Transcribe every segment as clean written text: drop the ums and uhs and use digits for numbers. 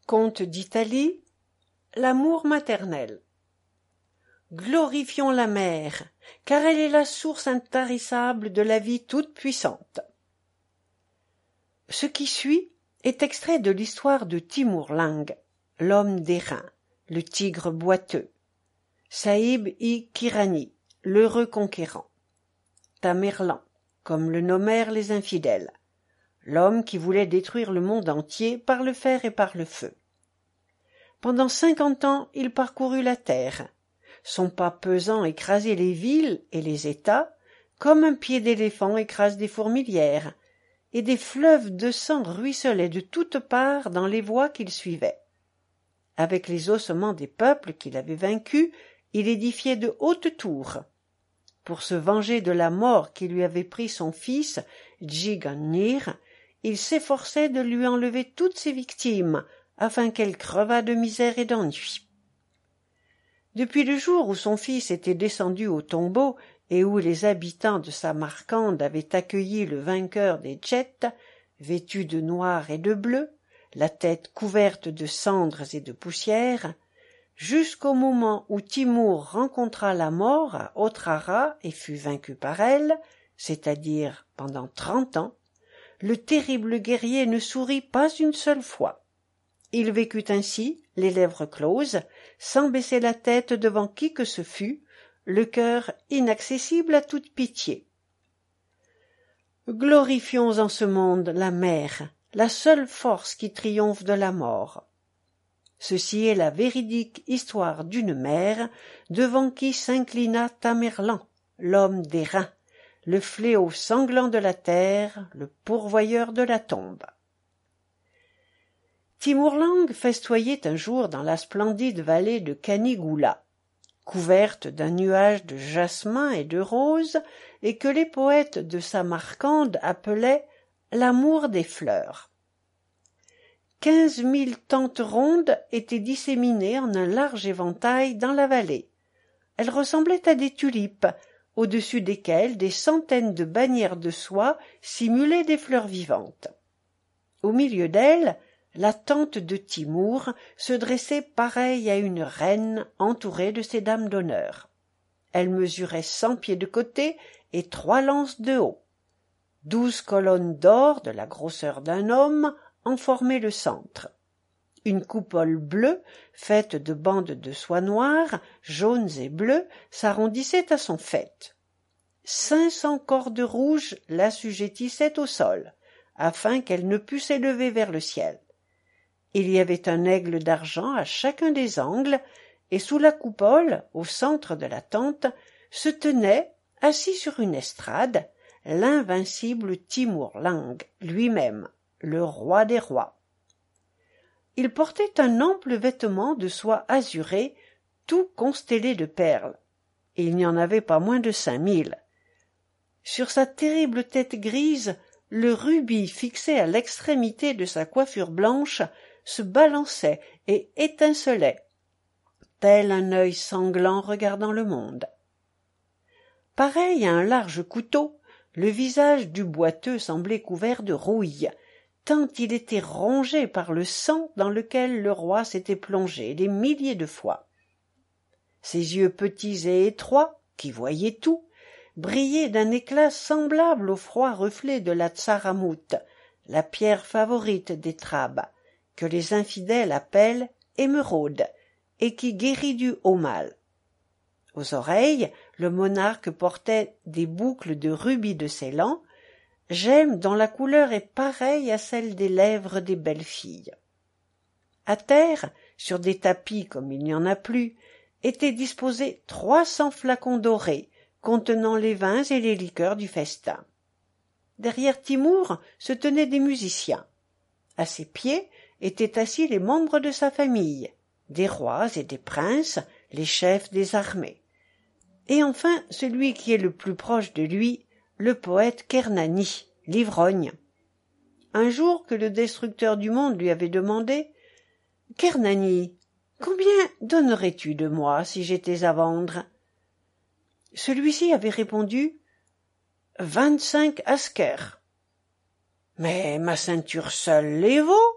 Conte d'Italie, l'amour maternel. Glorifions la mère, car elle est la source intarissable de la vie toute-puissante. Ce qui suit est extrait de l'histoire de Timur-Lenk, l'homme d'airain, le tigre boiteux, Saïb-i-Kirani, l'heureux conquérant, Tamerlan, comme le nommèrent les infidèles, l'homme qui voulait détruire le monde entier par le fer et par le feu. Pendant 50 ans, il parcourut la terre. Son pas pesant écrasait les villes et les États, comme un pied d'éléphant écrase des fourmilières, et des fleuves de sang ruisselaient de toutes parts dans les voies qu'il suivait. Avec les ossements des peuples qu'il avait vaincus, il édifiait de hautes tours. Pour se venger de la mort qui lui avait pris son fils, Djiganir, il s'efforçait de lui enlever toutes ses victimes, afin qu'elle crevât de misère et d'ennui. Depuis le jour où son fils était descendu au tombeau et où les habitants de Samarcande avaient accueilli le vainqueur des Tchètes, vêtu de noir et de bleu, la tête couverte de cendres et de poussière, jusqu'au moment où Timur rencontra la mort à Otrara et fut vaincu par elle, c'est-à-dire pendant 30 ans, le terrible guerrier ne sourit pas une seule fois. Il vécut ainsi, les lèvres closes, sans baisser la tête devant qui que ce fût, le cœur inaccessible à toute pitié. Glorifions en ce monde la mère, la seule force qui triomphe de la mort. Ceci est la véridique histoire d'une mère devant qui s'inclina Tamerlan, l'homme d'airain, le fléau sanglant de la terre, le pourvoyeur de la tombe. Timur-Lenk festoyait un jour dans la splendide vallée de Canigula, couverte d'un nuage de jasmin et de roses, et que les poètes de Samarcande appelaient l'amour des fleurs. 15 000 tentes rondes étaient disséminées en un large éventail dans la vallée. Elles ressemblaient à des tulipes, au-dessus desquelles des centaines de bannières de soie simulaient des fleurs vivantes. Au milieu d'elles, la tente de Timur se dressait pareille à une reine entourée de ses dames d'honneur. Elle mesurait 100 pieds de côté et 3 lances de haut. 12 colonnes d'or de la grosseur d'un homme en formaient le centre. Une coupole bleue, faite de bandes de soie noire, jaunes et bleues, s'arrondissait à son faîte. 500 cordes rouges l'assujettissaient au sol, afin qu'elle ne pût s'élever vers le ciel. Il y avait un aigle d'argent à chacun des angles, et sous la coupole, au centre de la tente, se tenait, assis sur une estrade, l'invincible Timur-Lenk lui-même, le roi des rois. Il portait un ample vêtement de soie azurée, tout constellé de perles, et il n'y en avait pas moins de 5000. Sur sa terrible tête grise, le rubis fixé à l'extrémité de sa coiffure blanche se balançait et étincelait, tel un œil sanglant regardant le monde. Pareil à un large couteau, le visage du boiteux semblait couvert de rouille, tant il était rongé par le sang dans lequel le roi s'était plongé des milliers de fois. Ses yeux petits et étroits, qui voyaient tout, brillaient d'un éclat semblable au froid reflet de la Tsaramout, la pierre favorite des Trabes, que les infidèles appellent émeraude, et qui guérit du haut mal. Aux oreilles, le monarque portait des boucles de rubis de Ceylan, gemme dont la couleur est pareille à celle des lèvres des belles filles. À terre, sur des tapis comme il n'y en a plus, étaient disposés 300 flacons dorés, contenant les vins et les liqueurs du festin. Derrière Timur se tenaient des musiciens. À ses pieds étaient assis les membres de sa famille, des rois et des princes, les chefs des armées. Et enfin, celui qui est le plus proche de lui, le poète Kernani, l'ivrogne. Un jour que le destructeur du monde lui avait demandé « Kernani, combien donnerais-tu de moi si j'étais à vendre ?» Celui-ci avait répondu « 25 askers. »« Mais ma ceinture seule les vaut »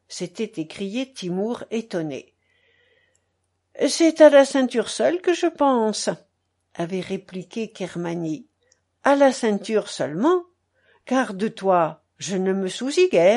s'était écrié Timour étonné. « C'est à la ceinture seule que je pense, » avait répliqué Kermani. « À la ceinture seulement, car de toi je ne me soucie guère. »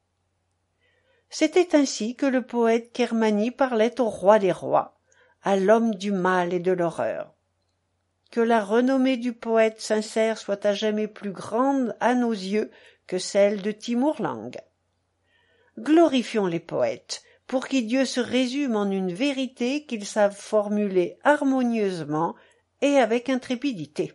C'était ainsi que le poète Kermani parlait au roi des rois, à l'homme du mal et de l'horreur. Que la renommée du poète sincère soit à jamais plus grande à nos yeux que celle de Timour Lang. Glorifions les poètes, pour qui Dieu se résume en une vérité qu'ils savent formuler harmonieusement et avec intrépidité.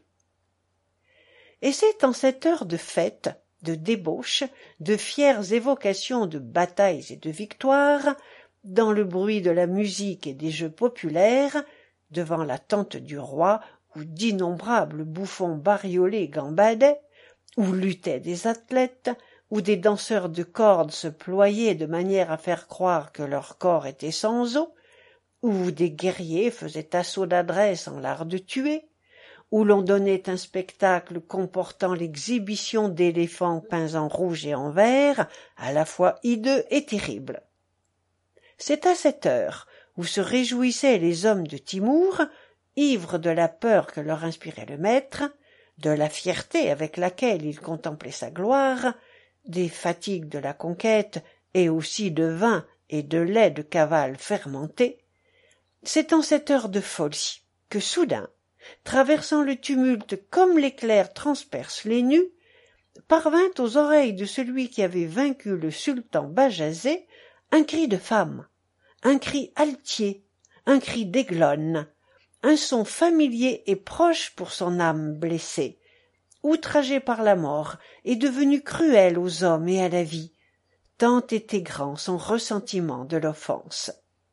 Et c'est en cette heure de fête, de débauche, de fières évocations de batailles et de victoires, dans le bruit de la musique et des jeux populaires, devant la tente du roi, où d'innombrables bouffons bariolés gambadaient, où luttaient des athlètes, où des danseurs de cordes se ployaient de manière à faire croire que leur corps était sans os, où des guerriers faisaient assaut d'adresse en l'art de tuer, où l'on donnait un spectacle comportant l'exhibition d'éléphants peints en rouge et en vert, à la fois hideux et terrible. C'est à cette heure où se réjouissaient les hommes de Timour, ivres de la peur que leur inspirait le maître, de la fierté avec laquelle ils contemplaient sa gloire, des fatigues de la conquête et aussi de vin et de lait de cavale fermenté. C'est en cette heure de folie que soudain, traversant le tumulte comme l'éclair transperce les nues, parvint aux oreilles de celui qui avait vaincu le sultan Bajazet un cri de femme, un cri altier, un cri d'aiglonne, un son familier et proche pour son âme blessée, outragée par la mort et devenue cruelle aux hommes et à la vie, tant était grand son ressentiment de l'offense.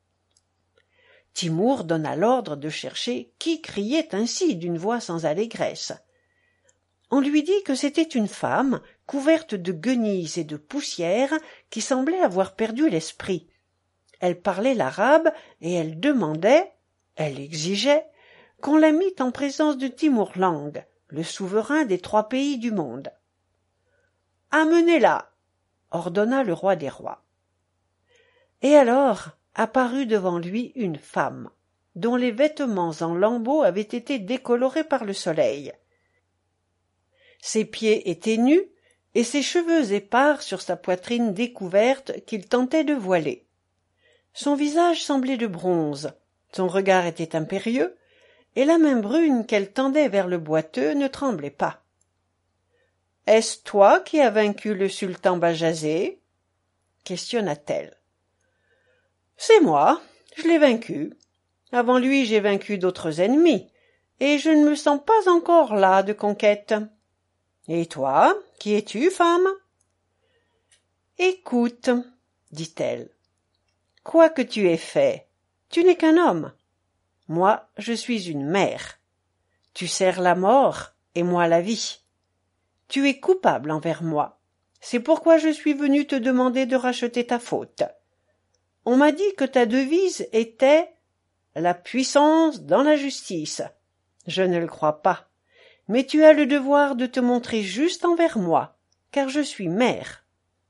Timour donna l'ordre de chercher qui criait ainsi d'une voix sans allégresse. On lui dit que c'était une femme couverte de guenilles et de poussière qui semblait avoir perdu l'esprit. Elle parlait l'arabe et elle demandait, elle exigeait, qu'on la mît en présence de Timour Lang, le souverain des 3 pays du monde. « Amenez-la » ordonna le roi des rois. Et alors apparut devant lui une femme, dont les vêtements en lambeaux avaient été décolorés par le soleil. Ses pieds étaient nus, et ses cheveux épars sur sa poitrine découverte qu'il tentait de voiler. Son visage semblait de bronze, son regard était impérieux, et la main brune qu'elle tendait vers le boiteux ne tremblait pas. « Est-ce toi qui as vaincu le sultan Bajazet » questionna-t-elle. « C'est moi, je l'ai vaincu. Avant lui j'ai vaincu d'autres ennemis, et je ne me sens pas encore las de conquête. Et toi, qui es-tu, femme ?»« Écoute, dit-elle, quoi que tu aies fait, tu n'es qu'un homme. Moi, je suis une mère. Tu sers la mort, et moi la vie. Tu es coupable envers moi. C'est pourquoi je suis venu te demander de racheter ta faute. On m'a dit que ta devise était « la puissance dans la justice ». Je ne le crois pas, mais tu as le devoir de te montrer juste envers moi, car je suis mère.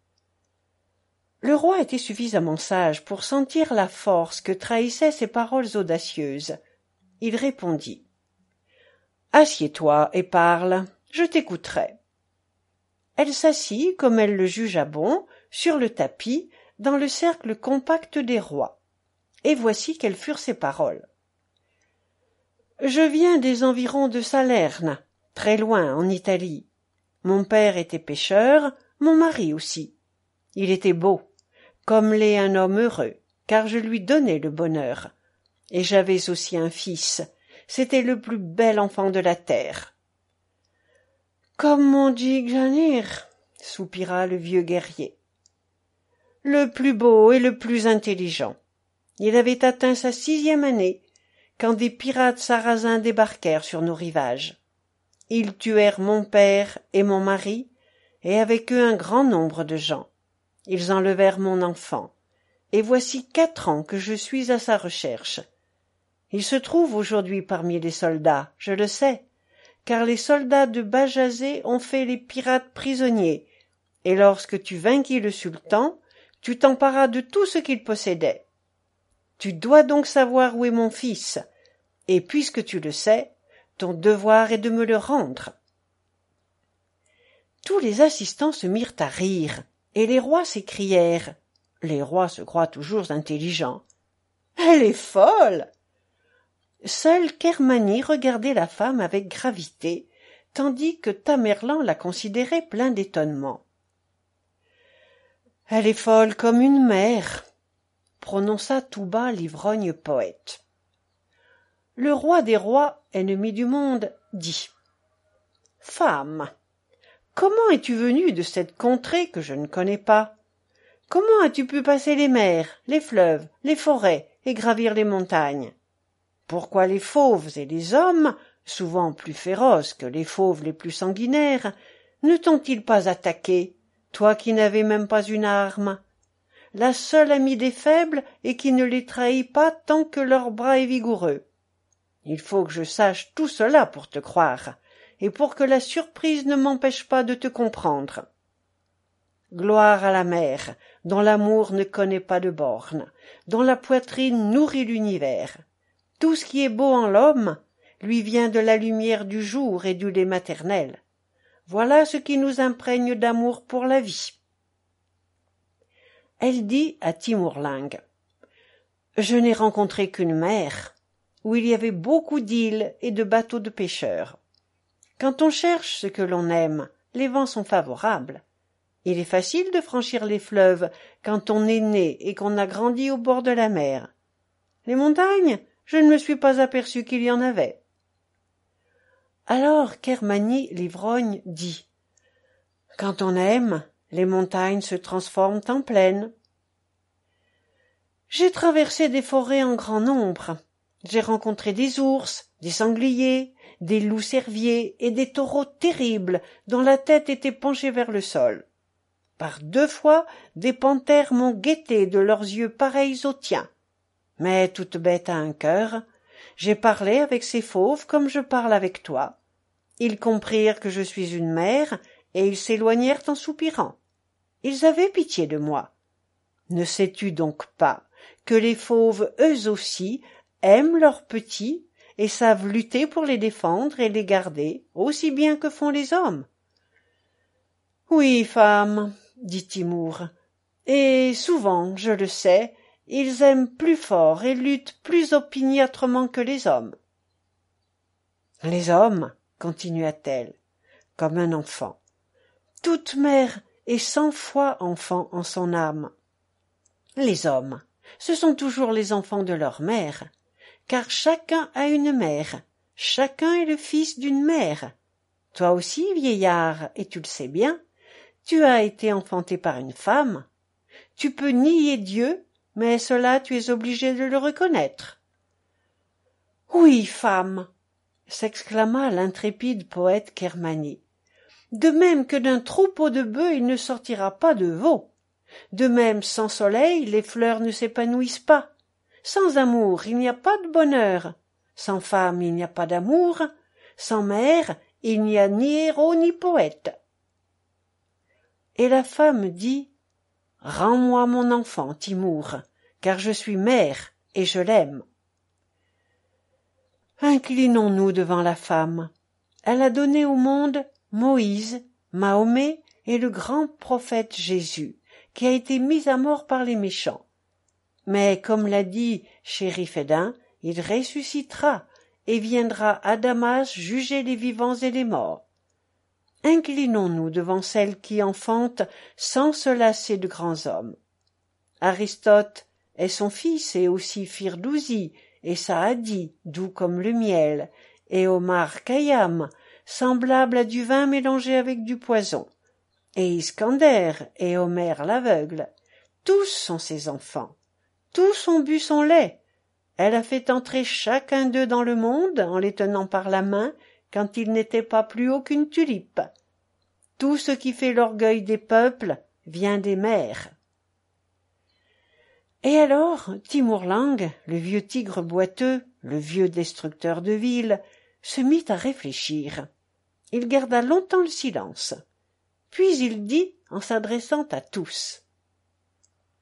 Le roi était suffisamment sage pour sentir la force que trahissaient ces paroles audacieuses. Il répondit « Assieds-toi et parle, je t'écouterai. » Elle s'assit, comme elle le jugea bon, sur le tapis, dans le cercle compact des rois. Et voici quelles furent ses paroles. « Je viens des environs de Salerne, très loin, en Italie. Mon père était pêcheur, mon mari aussi. Il était beau, comme l'est un homme heureux, car je lui donnais le bonheur. Et j'avais aussi un fils, c'était le plus bel enfant de la terre. »« Comme on dit Gjanir, » soupira le vieux guerrier. « Le plus beau et le plus intelligent. Il avait atteint sa 6e année, quand des pirates sarrasins débarquèrent sur nos rivages. Ils tuèrent mon père et mon mari, et avec eux un grand nombre de gens. Ils enlevèrent mon enfant, et voici 4 ans que je suis à sa recherche. Il se trouve aujourd'hui parmi les soldats, je le sais, car les soldats de Bajazet ont fait les pirates prisonniers, et lorsque tu vainquis le sultan, tu t'emparas de tout ce qu'il possédait. Tu dois donc savoir où est mon fils, et puisque tu le sais, ton devoir est de me le rendre. » Tous les assistants se mirent à rire, et les rois s'écrièrent. Les rois se croient toujours intelligents. « Elle est folle !» Seule Kermani regardait la femme avec gravité, tandis que Tamerlan la considérait plein d'étonnement. « Elle est folle comme une mère !» prononça tout bas l'ivrogne poète. Le roi des rois, ennemi du monde, dit « Femme, comment es-tu venue de cette contrée que je ne connais pas? Comment as-tu pu passer les mers, les fleuves, les forêts et gravir les montagnes? Pourquoi les fauves et les hommes, souvent plus féroces que les fauves les plus sanguinaires, ne t'ont-ils pas attaqué, toi qui n'avais même pas une arme? La seule amie des faibles et qui ne les trahit pas tant que leur bras est vigoureux. Il faut que je sache tout cela pour te croire, et pour que la surprise ne m'empêche pas de te comprendre. Gloire à la mère, dont l'amour ne connaît pas de bornes, dont la poitrine nourrit l'univers. Tout ce qui est beau en l'homme lui vient de la lumière du jour et du lait maternel. Voilà ce qui nous imprègne d'amour pour la vie. Elle dit à Timourlingue: « Je n'ai rencontré qu'une mer, où il y avait beaucoup d'îles et de bateaux de pêcheurs. Quand on cherche ce que l'on aime, les vents sont favorables. Il est facile de franchir les fleuves quand on est né et qu'on a grandi au bord de la mer. Les montagnes, je ne me suis pas aperçu qu'il y en avait. » Alors Kermani l'ivrogne dit: « Quand on aime, les montagnes se transforment en plaines. J'ai traversé des forêts en grand nombre. J'ai rencontré des ours, des sangliers, des loups cerviers et des taureaux terribles dont la tête était penchée vers le sol. Par 2 fois, des panthères m'ont guetté de leurs yeux pareils aux tiens. Mais toute bête a un cœur. J'ai parlé avec ces fauves comme je parle avec toi. Ils comprirent que je suis une mère, et ils s'éloignèrent en soupirant. Ils avaient pitié de moi. Ne sais-tu donc pas que les fauves, eux aussi, aiment leurs petits et savent lutter pour les défendre et les garder, aussi bien que font les hommes? » « Oui, femme, » dit Timour, « et souvent, je le sais, ils aiment plus fort et luttent plus opiniâtrement que les hommes. » « Les hommes, » continua-t-elle, comme un enfant. « Toute mère est 100 fois enfant en son âme. Les hommes, ce sont toujours les enfants de leur mère, car chacun a une mère, chacun est le fils d'une mère. Toi aussi, vieillard, et tu le sais bien, tu as été enfanté par une femme. Tu peux nier Dieu, mais cela tu es obligé de le reconnaître. »« Oui, femme, » s'exclama l'intrépide poète Kermani. « De même que d'un troupeau de bœufs il ne sortira pas de veau. De même, sans soleil, les fleurs ne s'épanouissent pas. Sans amour, il n'y a pas de bonheur. Sans femme, il n'y a pas d'amour. Sans mère, il n'y a ni héros ni poète. » Et la femme dit: « Rends-moi mon enfant, Timour, car je suis mère et je l'aime. » Inclinons-nous devant la femme. Elle a donné au monde Moïse, Mahomet et le grand prophète Jésus, qui a été mis à mort par les méchants. Mais comme l'a dit Chérif Eddin, il ressuscitera et viendra à Damas juger les vivants et les morts. Inclinons-nous devant celle qui enfante sans se lasser de grands hommes. Aristote est son fils et aussi Firdousi et Saadi, doux comme le miel, et Omar Khayyam, semblable à du vin mélangé avec du poison, et Iskander et Homère l'aveugle. Tous sont ses enfants. Tous ont bu son lait. Elle a fait entrer chacun d'eux dans le monde en les tenant par la main quand ils n'étaient pas plus haut qu'une tulipe. Tout ce qui fait l'orgueil des peuples vient des mers. Et alors, Timourlingue, le vieux tigre boiteux, le vieux destructeur de villes, se mit à réfléchir. Il garda longtemps le silence. Puis il dit, en s'adressant à tous: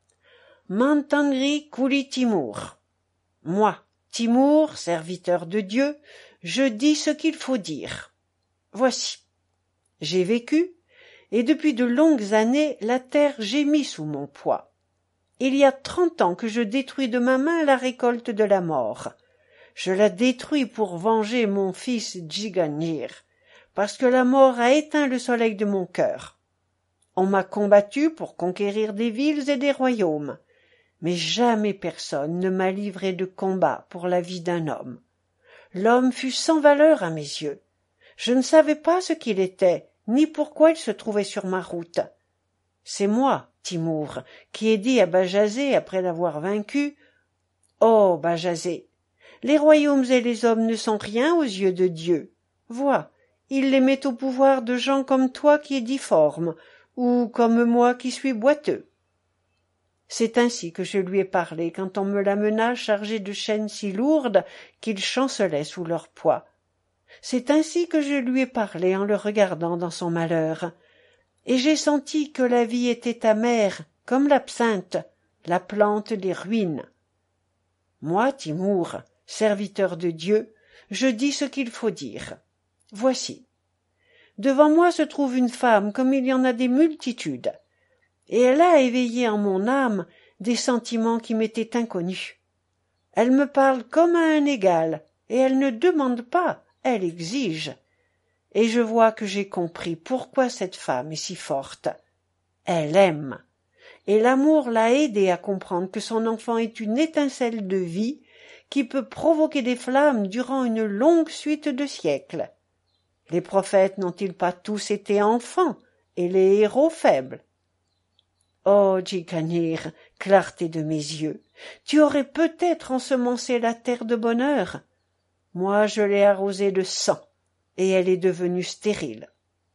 Mantangri Kuli Timur. Moi, Timur, serviteur de Dieu, je dis ce qu'il faut dire. Voici. J'ai vécu, et depuis de longues années la terre gémit sous mon poids. Il y a 30 ans que je détruis de ma main la récolte de la mort. Je la détruis pour venger mon fils Djiganir, parce que la mort a éteint le soleil de mon cœur. On m'a combattu pour conquérir des villes et des royaumes, mais jamais personne ne m'a livré de combat pour la vie d'un homme. L'homme fut sans valeur à mes yeux. Je ne savais pas ce qu'il était, ni pourquoi il se trouvait sur ma route. C'est moi, Timur, qui ai dit à Bajazet après l'avoir vaincu, « Oh, Bajazet, les royaumes et les hommes ne sont rien aux yeux de Dieu. Vois, il les met au pouvoir de gens comme toi qui es difforme, ou comme moi qui suis boiteux. » C'est ainsi que je lui ai parlé quand on me l'amena chargé de chaînes si lourdes qu'il chancelait sous leur poids. C'est ainsi que je lui ai parlé en le regardant dans son malheur. Et j'ai senti que la vie était amère, comme l'absinthe, la plante des ruines. Moi, Timur, serviteur de Dieu, je dis ce qu'il faut dire. Voici. Devant moi se trouve une femme comme il y en a des multitudes, et elle a éveillé en mon âme des sentiments qui m'étaient inconnus. Elle me parle comme à un égal, et elle ne demande pas, elle exige. Et je vois que j'ai compris pourquoi cette femme est si forte. Elle aime, et l'amour l'a aidée à comprendre que son enfant est une étincelle de vie qui peut provoquer des flammes durant une longue suite de siècles. Les prophètes n'ont-ils pas tous été enfants, et les héros faibles? Oh, Djiganir, clarté de mes yeux, tu aurais peut-être ensemencé la terre de bonheur. Moi, je l'ai arrosée de sang, et elle est devenue stérile.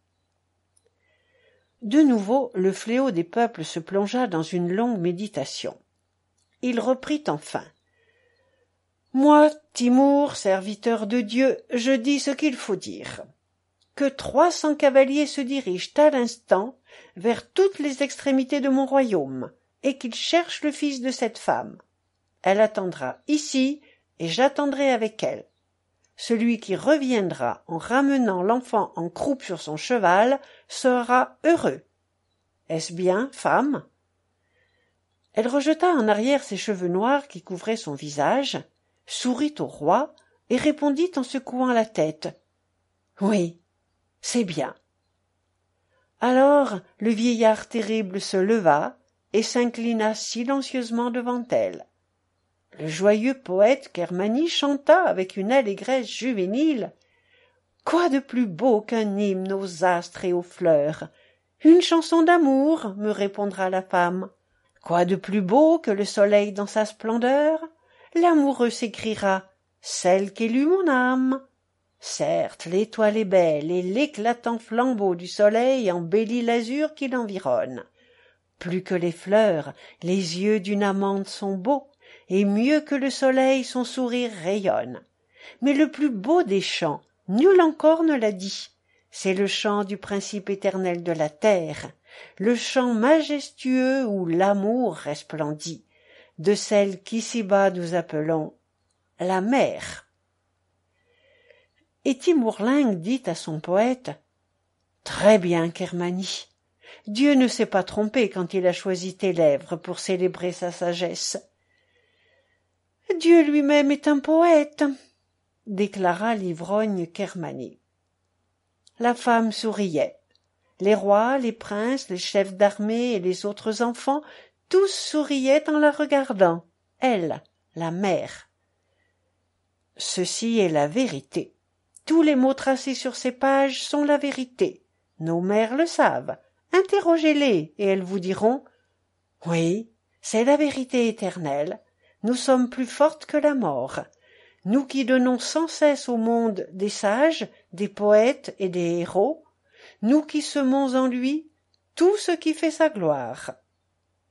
De nouveau, le fléau des peuples se plongea dans une longue méditation. Il reprit enfin. « Moi, Timur, serviteur de Dieu, je dis ce qu'il faut dire. Que 300 cavaliers se dirigent à l'instant vers toutes les extrémités de mon royaume, et qu'ils cherchent le fils de cette femme. Elle attendra ici, et j'attendrai avec elle. Celui qui reviendra en ramenant l'enfant en croupe sur son cheval sera heureux. Est-ce bien, femme? » Elle rejeta en arrière ses cheveux noirs qui couvraient son visage, sourit au roi et répondit en secouant la tête. « Oui, c'est bien. » Alors le vieillard terrible se leva et s'inclina silencieusement devant elle. Le joyeux poète Kermani chanta avec une allégresse juvénile. « Quoi de plus beau qu'un hymne aux astres et aux fleurs? Une chanson d'amour, me répondra la femme. Quoi de plus beau que le soleil dans sa splendeur? L'amoureux s'écriera, celle qu'élut mon âme. Certes, l'étoile est belle et l'éclatant flambeau du soleil embellit l'azur qui l'environne. Plus que les fleurs, les yeux d'une amante sont beaux, et mieux que le soleil son sourire rayonne. Mais le plus beau des chants, nul encore ne l'a dit, c'est le chant du principe éternel de la terre, le chant majestueux où l'amour resplendit, de celle qu'ici-bas nous appelons la mer. Et Timurlingue dit à son poète, « Très bien, Kermani. Dieu ne s'est pas trompé quand il a choisi tes lèvres pour célébrer sa sagesse. » « Dieu lui-même est un poète, » déclara l'ivrogne Kermani. La femme souriait. Les rois, les princes, les chefs d'armée et les autres enfants, tous souriaient en la regardant, elle, la mère. Ceci est la vérité. Tous les mots tracés sur ces pages sont la vérité. Nos mères le savent. Interrogez-les et elles vous diront « Oui, c'est la vérité éternelle. Nous sommes plus fortes que la mort. Nous qui donnons sans cesse au monde des sages, des poètes et des héros, nous qui semons en lui tout ce qui fait sa gloire. »